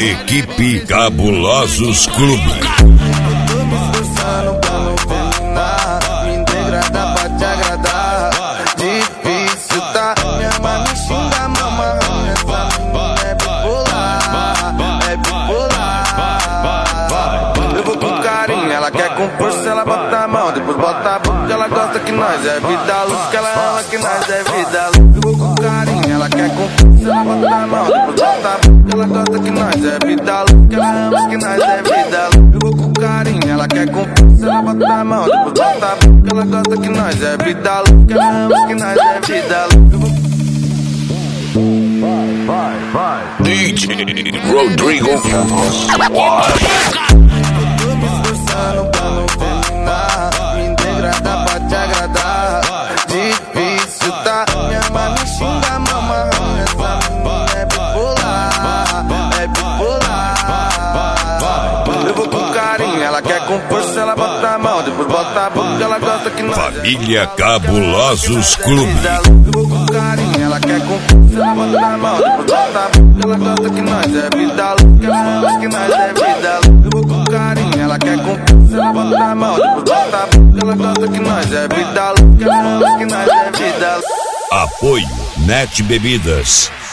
Equipe Cabulosos Clube. Tô me esforçando pra não terminar, me degradar pra te agradar. Difícil tá, minha mãe me xinga, mamãe. Essa menina é bipolar, é bipolar. Eu vou com carinho, ela quer com força, ela bota a mão, depois bota a boca, ela gosta que nós é vida luz, que ela ama que nós é vida luz. Eu vou com carinho, ela quer com força, ela bota a mão, depois bota a boca, ela gosta que nós é vida luz, que ela ama que nós é vida luz. Eu vou com carinho, ela quer com força, ela bota a mão, depois bota a boca, ela gosta que nós é vida luz, que ela ama que nós é vida luz. DJ Rodrigo Campos. Tô me esforçando pra não terminar, me degradar pra te agradar. Difícil tá, minha mãe me xinga, mamãe. Essa menina é bipolar, é bipolar. Eu vou com carinho, ela quer com força, ela bota a mão, depois bota a boca, ela gosta que nós. Família Cabulosos Clube. Eu vou com carinho, ela quer com força, ela bota a mão, depois bota a boca, ela gosta que nós é vida louca, que ela ama que nós é vida louca. Eu vou com carinho, ela quer com força, ela bota a mão, depois bota a boca, ela gosta que nós é vida louca, que ela ama que nós é vida louca. Apoio Net Bebidas.